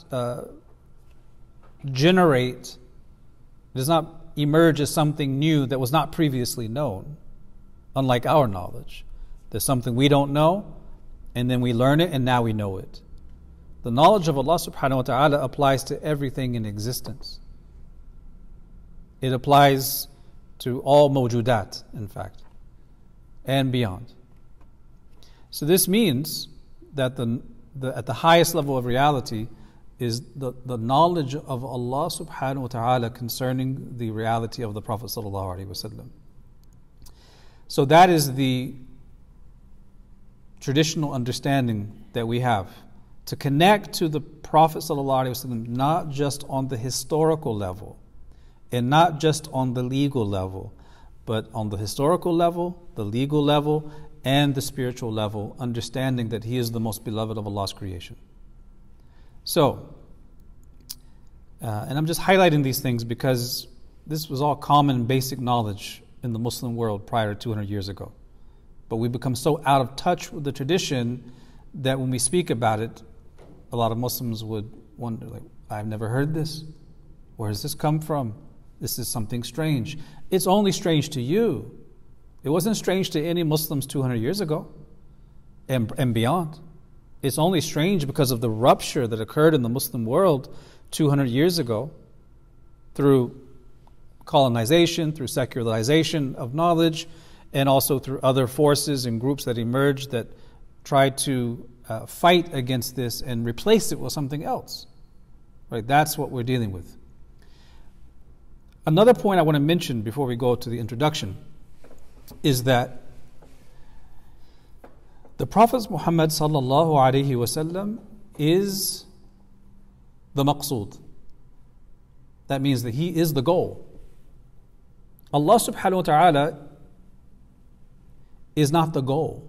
does not emerge as something new that was not previously known, unlike our knowledge. There's something we don't know, and then we learn it, and now we know it. The knowledge of Allah subhanahu wa ta'ala applies to everything in existence. It applies to all mawjudat, in fact, and beyond. So this means that at the highest level of reality is the knowledge of Allah subhanahu wa ta'ala concerning the reality of the Prophet sallallahu alaihi wasallam. So that is the traditional understanding that we have. To connect to the Prophet sallallahu alaihi wasallam not just on the historical level and not just on the legal level, but on the historical level, the legal level, and the spiritual level, understanding that he is the most beloved of Allah's creation. So, and I'm just highlighting these things because this was all common basic knowledge in the Muslim world prior to 200 years ago. But we become so out of touch with the tradition that when we speak about it, a lot of Muslims would wonder, like, I've never heard this. Where does this come from? This is something strange. It's only strange to you. It wasn't strange to any Muslims 200 years ago and beyond. It's only strange because of the rupture that occurred in the Muslim world 200 years ago through colonization, through secularization of knowledge, and also through other forces and groups that emerged that tried to fight against this and replace it with something else. Right? That's what we're dealing with. Another point I want to mention before we go to the introduction is that the Prophet Muhammad sallallahu alaihi wasallam is the maqsood. That means that he is the goal. Allah subhanahu wa ta'ala is not the goal.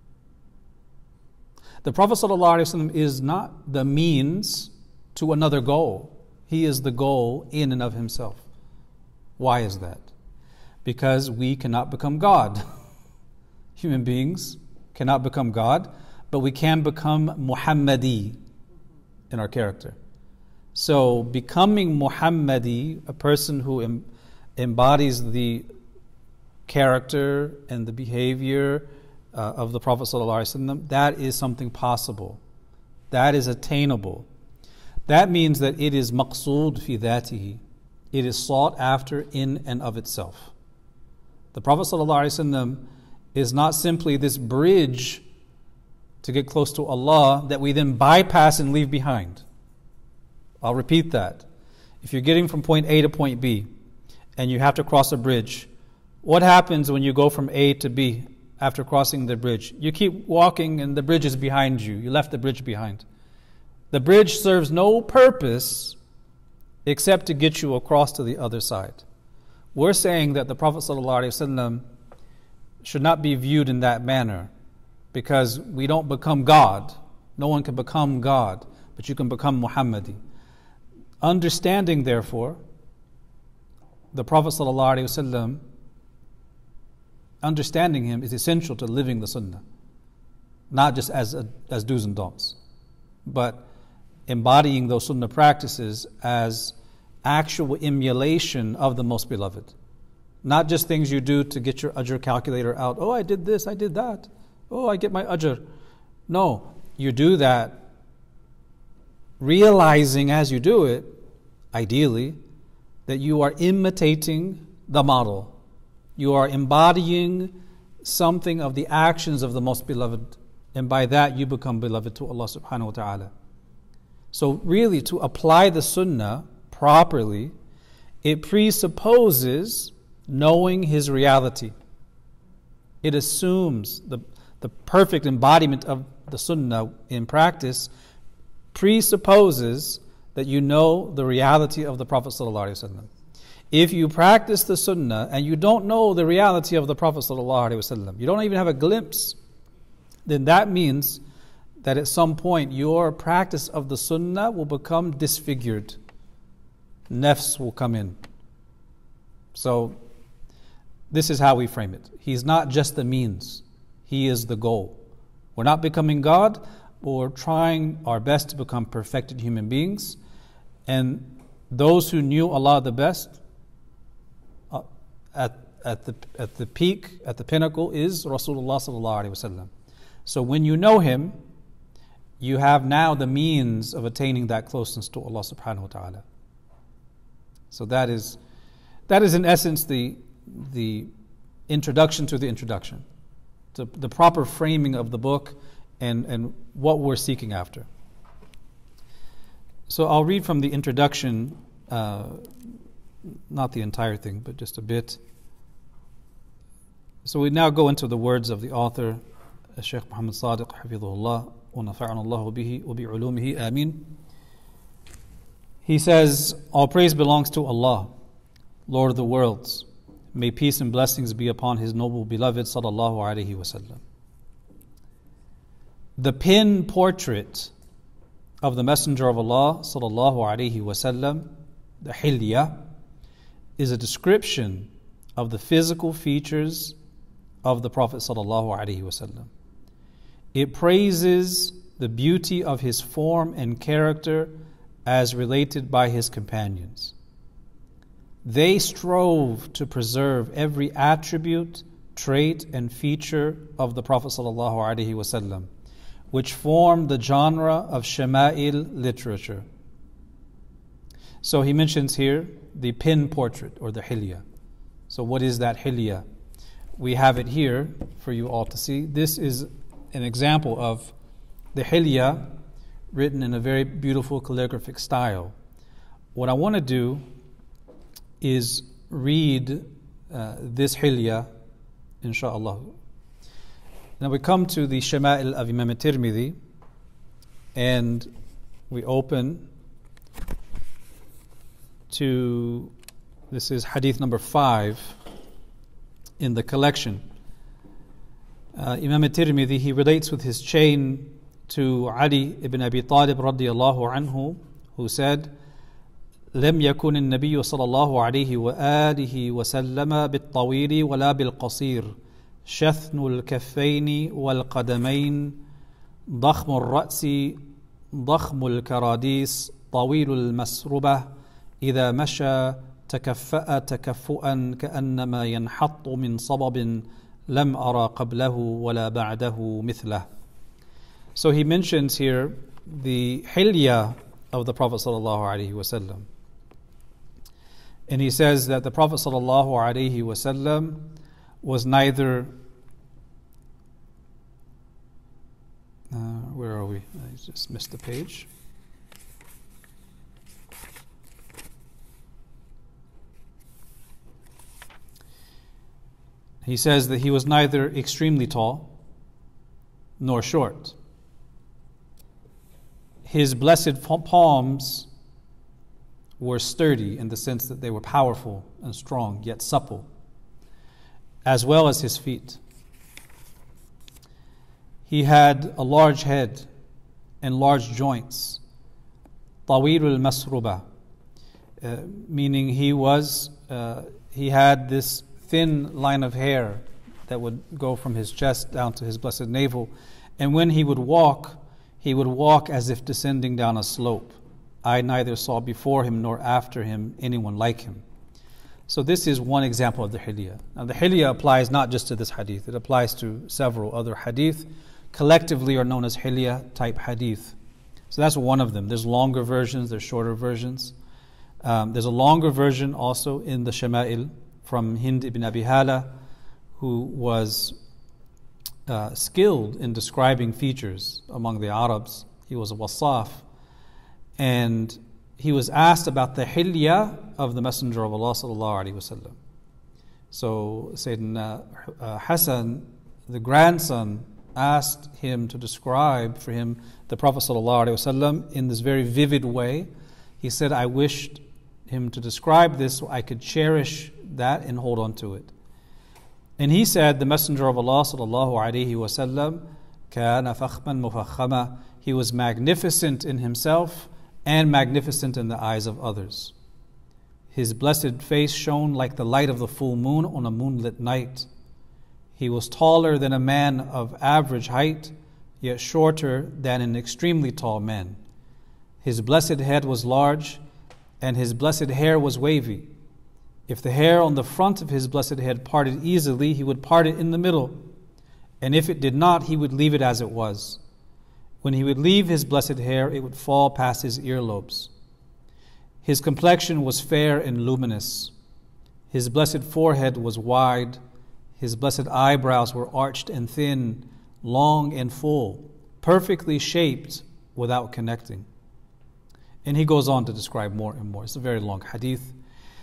The Prophet sallallahu alaihi wasallam is not the means to another goal. He is the goal in and of himself. Why is that? Because we cannot become God. Human beings cannot become God, but we can become Muhammadi in our character. So becoming Muhammadi, a person who embodies the character and the behavior of the Prophet ﷺ, that is something possible. That is attainable. That means that it is maqsood fi dhatihi. It is sought after in and of itself. The Prophet ﷺ is not simply this bridge to get close to Allah that we then bypass and leave behind. I'll repeat that. If you're getting from point A to point B and you have to cross a bridge, what happens when you go from A to B after crossing the bridge? You keep walking and the bridge is behind you. You left the bridge behind. The bridge serves no purpose except to get you across to the other side. We're saying that the Prophet ﷺ should not be viewed in that manner because we don't become God. No one can become God, but you can become Muhammadi. Understanding, therefore, the Prophet ﷺ, understanding him is essential to living the Sunnah, not just as do's and don'ts, but embodying those Sunnah practices as actual emulation of the Most Beloved. Not just things you do to get your ajr calculator out. Oh, I did this, I did that. Oh, I get my ajr. No, you do that realizing as you do it, ideally, that you are imitating the model. You are embodying something of the actions of the Most Beloved, and by that you become beloved to Allah subhanahu wa ta'ala. So really, to apply the Sunnah properly, it presupposes knowing his reality. It assumes the perfect embodiment of the Sunnah in practice presupposes that you know the reality of the Prophet ﷺ. If you practice the sunnah and you don't know the reality of the Prophet ﷺ, you don't even have a glimpse, then that means that at some point your practice of the sunnah will become disfigured. Nafs will come in. So this is how we frame it. He's not just the means. He is the goal. We're not becoming God, but we're trying our best to become perfected human beings. And those who knew Allah the best, at the peak, at the pinnacle, is Rasulullah sallallahu alaihi wasallam. So when you know him, you have now the means of attaining that closeness to Allah subhanahu wa ta'ala. So that is in essence the introduction to the introduction, the proper framing of the book and what we're seeking after. So I'll read from the introduction, not the entire thing, but just a bit. So we now go into the words of the author, Shaykh Muhammad Sadiq, Hafidhullah, wa nafa'ana Allahu bihi wa bi'ulumihi, ameen. He says, all praise belongs to Allah, Lord of the worlds. May peace and blessings be upon His noble beloved, sallallahu alaihi wasallam. The pin portrait of the Messenger of Allah, sallallahu alaihi wasallam, the hilya, is a description of the physical features of the Prophet sallallahu alaihi wasallam. It praises the beauty of his form and character as related by his companions. They strove to preserve every attribute, trait, and feature of the Prophet sallallahu alaihi wasallam, which form the genre of Shama'il literature. So he mentions here the pin portrait or the hilya. So what is that hilya? We have it here for you all to see. This is an example of the hilya written in a very beautiful calligraphic style. What I want to do is read this hilya, inshaAllah. Now we come to the Shama'il of Imam al-Tirmidhi, and we open to, this is hadith number 5 in the collection. Imam al-Tirmidhi, he relates with his chain to Ali ibn Abi Talib radiyallahu anhu, who said, لم يكن النبي صلى الله عليه وآله وسلم بالطويل ولا بالقصير شثن الكفين والقدمين ضخم الرأس ضخم الكراديس طويل المسربة إذا مشى تكفأ تكفؤا كأنما ينحط من صبب لم أرى قبله ولا بعده مثله. So he mentions here the hilya of the Prophet sallallahu alaihi wasallam. And he says that the Prophet sallallahu alaihi wasallam was neither, where are we? I just missed the page. He says that he was neither extremely tall nor short. His blessed palms were sturdy in the sense that they were powerful and strong, yet supple, as well as his feet. He had a large head and large joints, طويل المسربة, meaning he had this thin line of hair that would go from his chest down to his blessed navel, and when he would walk as if descending down a slope. I neither saw before him nor after him anyone like him. So this is one example of the hilya. Now the hilya applies not just to this hadith, it applies to several other hadith. Collectively are known as hilya type hadith. So that's one of them. There's longer versions, there's shorter versions. There's a longer version also in the Shama'il from Hind ibn Abi Hala, who was skilled in describing features among the Arabs. He was a wasaf. And he was asked about the hilya of the Messenger of Allah sallallahu alaihi wasallam. So Sayyidina Hassan, the grandson, asked him to describe for him the Prophet sallallahu alaihi wasallam in this very vivid way. He said, I wished him to describe this so I could cherish that and hold on to it. And he said, the Messenger of Allah sallallahu alaihi wasallam, kana fakhman mufakhama. He was magnificent in himself and magnificent in the eyes of others. His blessed face shone like the light of the full moon on a moonlit night. He was taller than a man of average height, yet shorter than an extremely tall man. His blessed head was large, and his blessed hair was wavy. If the hair on the front of his blessed head parted easily, he would part it in the middle. And if it did not, he would leave it as it was. When he would leave his blessed hair, it would fall past his earlobes. His complexion was fair and luminous. His blessed forehead was wide. His blessed eyebrows were arched and thin, long and full, perfectly shaped without connecting. And he goes on to describe more and more. It's a very long hadith.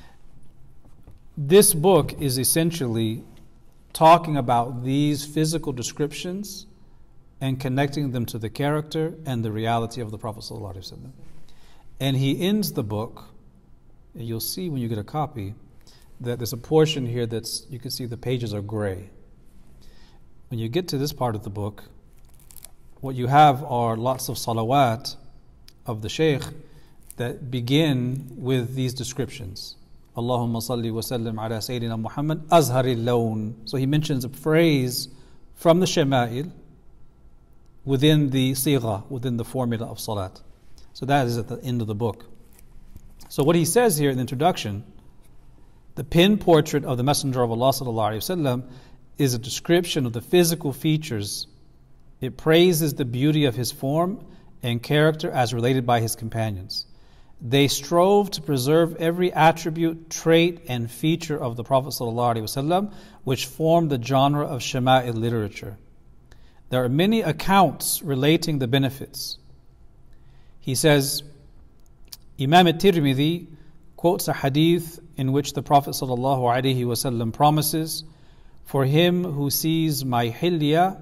This book is essentially talking about these physical descriptions and connecting them to the character and the reality of the Prophet ﷺ. And he ends the book, and you'll see when you get a copy, that there's a portion here that's, you can see the pages are gray. When you get to this part of the book, what you have are lots of salawat of the Shaykh that begin with these descriptions. Allahumma salli wa sallim ala Sayyidina Muhammad azharil lawn. So he mentions a phrase from the Shama'il within the sigha, within the formula of salat. So that is at the end of the book. So what he says here in the introduction, the pen portrait of the Messenger of Allah sallallahu alaihi wasallam is a description of the physical features. It praises the beauty of his form and character as related by his companions. They strove to preserve every attribute, trait, and feature of the Prophet ﷺ, which formed the genre of Shama'il literature. There are many accounts relating the benefits. He says, Imam al-Tirmidhi quotes a hadith in which the Prophet ﷺ promises, "For him who sees my hilya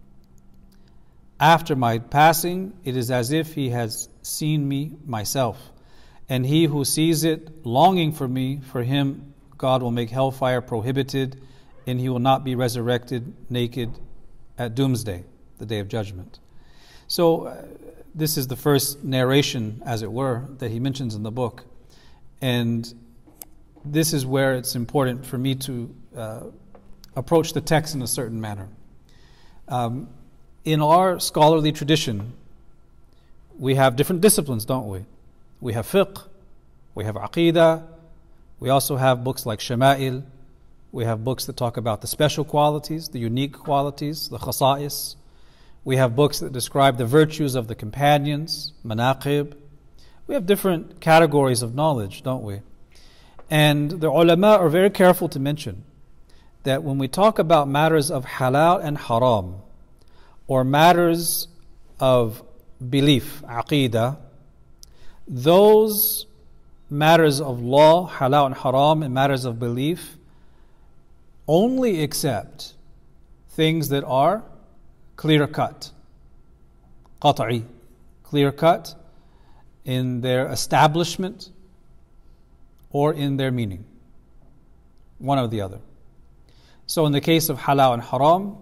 after my passing, it is as if he has seen me myself. And he who sees it longing for me, for him God will make hellfire prohibited, and he will not be resurrected naked at doomsday, the day of judgment." So this is the first narration, as it were, that he mentions in the book. And this is where it's important for me to approach the text in a certain manner. In our scholarly tradition, we have different disciplines, don't we? We have fiqh, we have aqidah, we also have books like Shama'il, we have books that talk about the special qualities, the unique qualities, the khasa'is. We have books that describe the virtues of the companions, manaqib. We have different categories of knowledge, don't we? And the ulama are very careful to mention that when we talk about matters of halal and haram, or matters of belief, aqidah, those matters of law, halal and haram, and matters of belief only accept things that are clear-cut, qat'i, clear-cut in their establishment or in their meaning, one or the other. So in the case of halal and haram,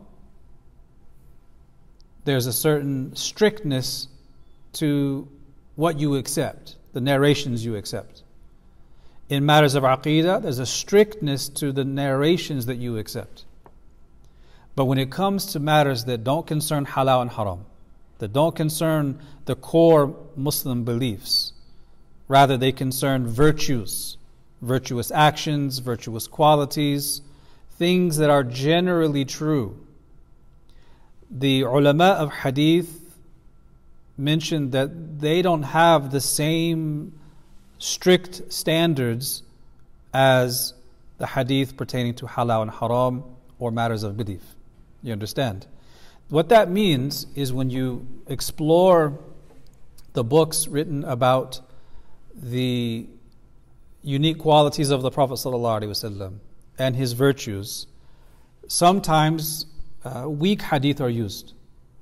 there's a certain strictness to what you accept, the narrations you accept. In matters of aqidah, there's a strictness to the narrations that you accept. But when it comes to matters that don't concern halal and haram, that don't concern the core Muslim beliefs, rather they concern virtues, virtuous actions, virtuous qualities, things that are generally true. The ulama of hadith mentioned that they don't have the same strict standards as the hadith pertaining to halal and haram or matters of belief. You understand? What that means is when you explore the books written about the unique qualities of the Prophet ﷺ and his virtues, sometimes weak hadith are used.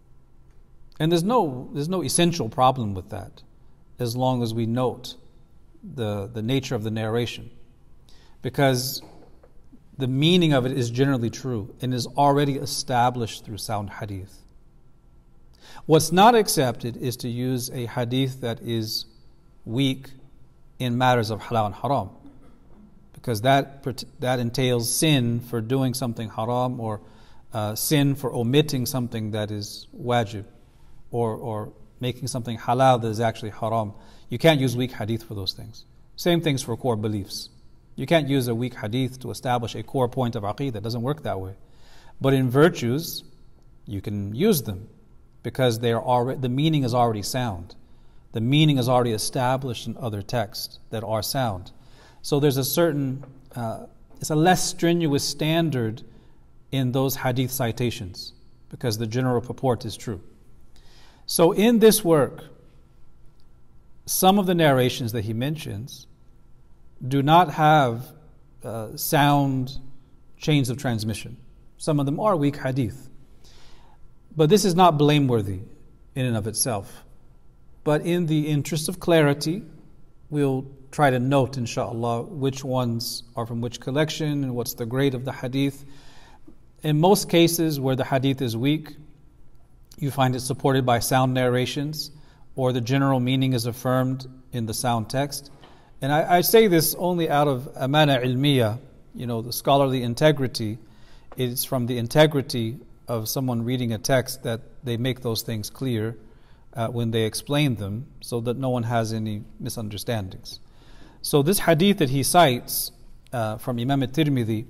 And there's no essential problem with that, as long as we note the nature of the narration, because the meaning of it is generally true and is already established through sound hadith. What's not accepted is to use a hadith that is weak in matters of halal and haram, because that entails sin for doing something haram, or sin for omitting something that is wajib, or making something halal that is actually haram. You can't use weak hadith for those things. Same things for core beliefs. You can't use a weak hadith to establish a core point of aqeedah. It doesn't work that way. But in virtues, you can use them, because the meaning is already sound. The meaning is already established in other texts that are sound. So there's a certain, it's a less strenuous standard in those hadith citations, because the general purport is true. So in this work, some of the narrations that he mentions do not have sound chains of transmission. Some of them are weak hadith. But this is not blameworthy in and of itself. But in the interest of clarity, we'll try to note, inshallah, which ones are from which collection and what's the grade of the hadith. In most cases where the hadith is weak, you find it supported by sound narrations, or the general meaning is affirmed in the sound text. And I say this only out of amana ilmiya, the scholarly integrity. It's from the integrity of someone reading a text that they make those things clear when they explain them, so that no one has any misunderstandings. So this hadith that he cites from Imam al-Tirmidhi,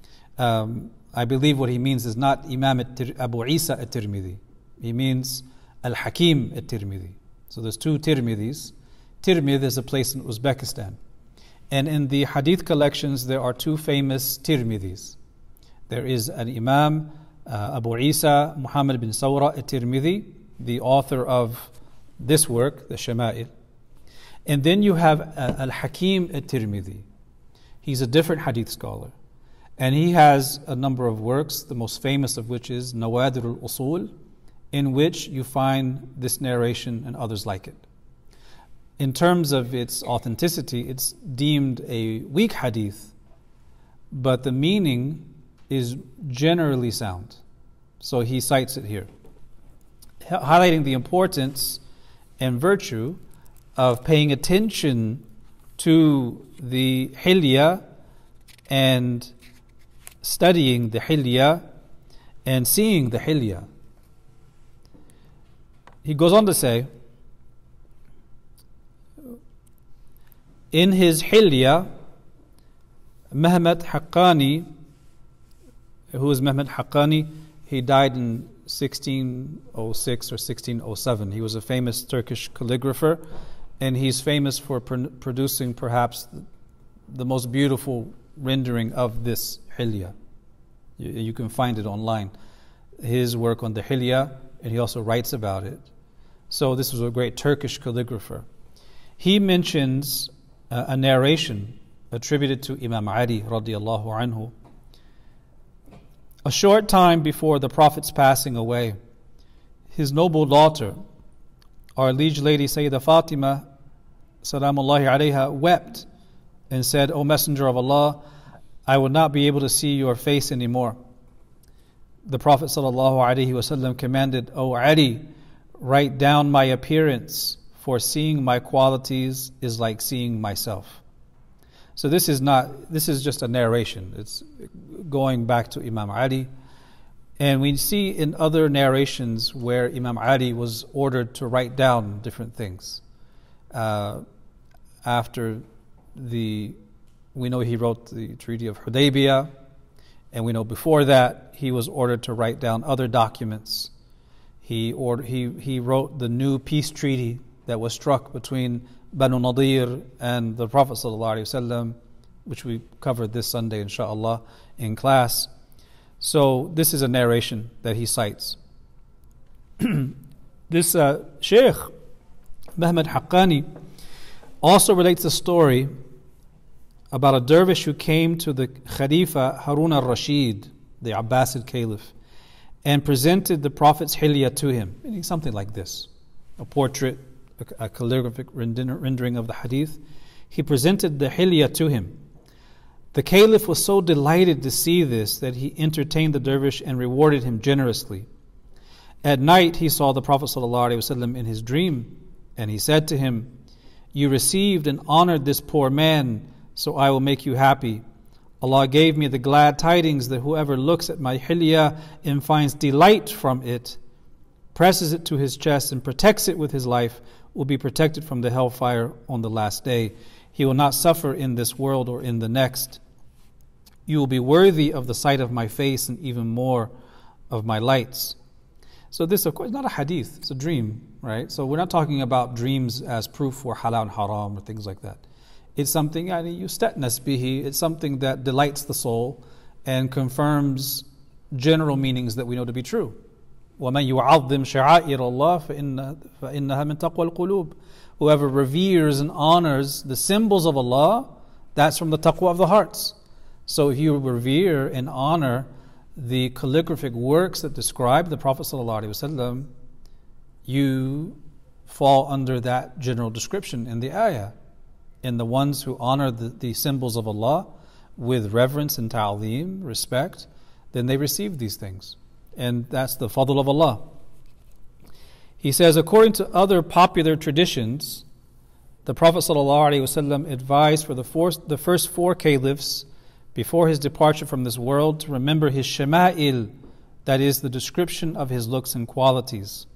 I believe what he means is not Imam Abu Isa al-Tirmidhi. He means Al-Hakim al-Tirmidhi. So there's two Tirmidhis. Tirmidh is a place in Uzbekistan. And in the hadith collections, there are two famous Tirmidhis. There is an Imam Abu Isa Muhammad bin Sawra al-Tirmidhi, the author of this work, the Shama'il. And then you have Al-Hakim al-Tirmidhi. He's a different hadith scholar. And he has a number of works, the most famous of which is Nawadir al-Usul, in which you find this narration and others like it. In terms of its authenticity, it's deemed a weak hadith, but the meaning is generally sound. So he cites it here, highlighting the importance and virtue of paying attention to the hilya and studying the hilya and seeing the hilya. He goes on to say, in his hilya, Mehmet Haqqani, who is Mehmet Haqqani? He died in 1606 or 1607. He was a famous Turkish calligrapher, and he's famous for producing perhaps the most beautiful rendering of this hilya. You can find it online. His work on the hilya, and he also writes about it. So this was a great Turkish calligrapher. He mentions a narration attributed to Imam Ali radiallahu anhu. A short time before the Prophet's passing away, his noble daughter, our liege lady Sayyidah Fatima salamullahi alayha, wept and said, "O Messenger of Allah, I will not be able to see your face anymore." The Prophet sallallahu alaihi wasallam commanded, "O Ali, write down my appearance, for seeing my qualities is like seeing myself." So this is just a narration. It's going back to Imam Ali. And we see in other narrations where Imam Ali was ordered to write down different things. We know he wrote the Treaty of Hudaybiyah, and we know before that he was ordered to write down other documents. He wrote the new peace treaty that was struck between Banu Nadir and the Prophet ﷺ, which we covered this Sunday, inshallah, in class. So this is a narration that he cites. This Sheikh Mehmet Haqqani also relates a story about a dervish who came to the Khalifa Harun al-Rashid, the Abbasid Caliph, and presented the Prophet's hilya to him, meaning something like this, a portrait, a calligraphic rendering of the hadith. he presented the hilya to him. The caliph was so delighted to see this that he entertained the dervish and rewarded him generously. At night he saw the Prophet ﷺ in his dream, and he said to him, "You received and honored this poor man, so I will make you happy. Allah gave me the glad tidings that whoever looks at my hilya and finds delight from it, presses it to his chest and protects it with his life, will be protected from the hellfire on the last day. He will not suffer in this world or in the next. You will be worthy of the sight of my face and even more of my lights." So this, of course, is not a hadith, it's a dream, right? So we're not talking about dreams as proof for halal and haram or things like that. It's something, yustatnas bihi, it's something that delights the soul and confirms general meanings that we know to be true. وَمَنْ يُعَظِّمْ شَعَائِرَ اللَّهِ فَإِنَّهَا مِنْ تَقْوَى الْقُلُوبِ. Whoever reveres and honors the symbols of Allah, that's from the taqwa of the hearts. So if you revere and honor the calligraphic works that describe the Prophet ﷺ, you fall under that general description in the ayah. And the ones who honor the symbols of Allah with reverence and ta'zeem, respect, then they receive these things. And that's the fadl of Allah. He says, according to other popular traditions, the Prophet ﷺ advised for the first four caliphs before his departure from this world to remember his shama'il, that is the description of his looks and qualities.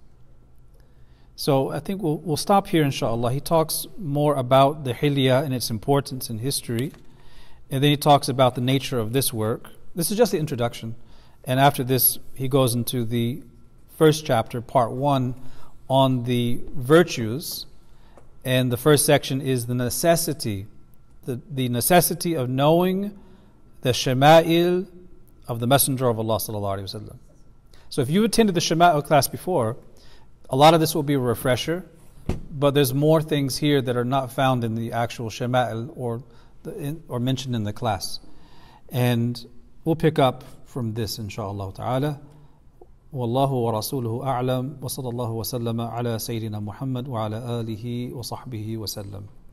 So I think we'll stop here, inshallah. He talks more about the hilya and its importance in history, and then he talks about the nature of this work. This is just the introduction, and after this he goes into the first chapter, part 1, on the virtues, and the first section is the necessity, the necessity of knowing the shama'il of the Messenger of Allah sallallahu alaihi wasallam. So if you attended the shama'il class before, a lot of this will be a refresher, but there's more things here that are not found in the actual shama'il or mentioned in the class. And we'll pick up from this, inshaAllah ta'ala. Wallahu wa rasuluhu a'lam wa sallallahu wa sallama ala Sayyidina Muhammad wa ala alihi wa sahbihi wa sallam.